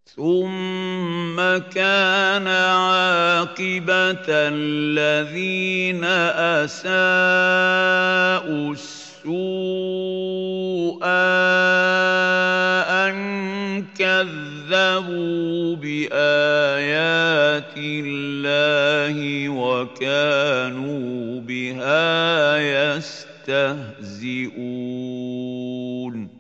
ثم كان عاقبة الذين أساءوا السوء أن كذبوا بآيات الله وكانوا بها يستهزئون